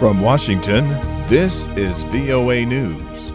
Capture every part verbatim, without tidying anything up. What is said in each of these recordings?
From Washington, this is V O A News.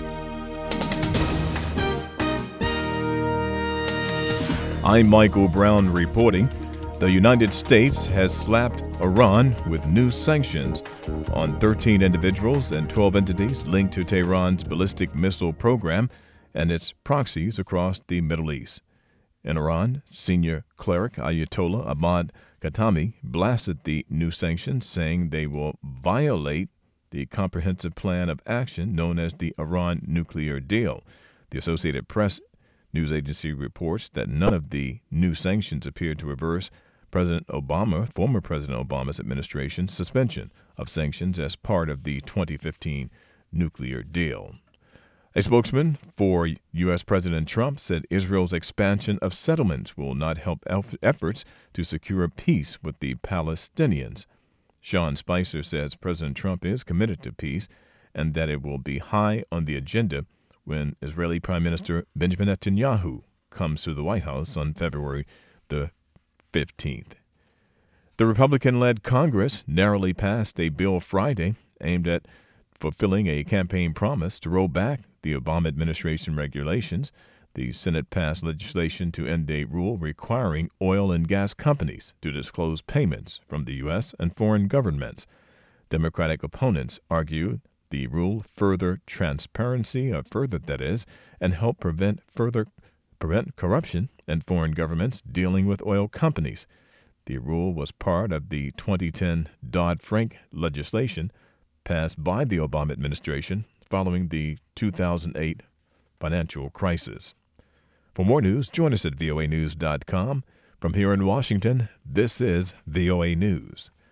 I'm Michael Brown reporting. The United States has slapped Iran with new sanctions on thirteen individuals and twelve entities linked to Tehran's ballistic missile program and its proxies across the Middle East. In Iran, senior cleric Ayatollah Ahmad Khatami blasted the new sanctions, saying they will violate the comprehensive plan of action known as the Iran nuclear deal. The Associated Press news agency reports that none of the new sanctions appear to reverse President Obama, former President Obama's administration's suspension of sanctions as part of the twenty fifteen nuclear deal. A spokesman for U S. President Trump said Israel's expansion of settlements will not help efforts to secure peace with the Palestinians. Sean Spicer says President Trump is committed to peace and that it will be high on the agenda when Israeli Prime Minister Benjamin Netanyahu comes to the White House on February the fifteenth. The Republican-led Congress narrowly passed a bill Friday aimed at fulfilling a campaign promise to roll back the Obama administration regulations. The Senate passed legislation to end a rule requiring oil and gas companies to disclose payments from the U S and foreign governments. Democratic opponents argue the rule further transparency, or further that is, and help prevent further prevent corruption in foreign governments dealing with oil companies. The rule was part of the twenty ten Dodd-Frank legislation passed by the Obama administration following the two thousand eight financial crisis. For more news, join us at V O A news dot com. From here in Washington, this is V O A News.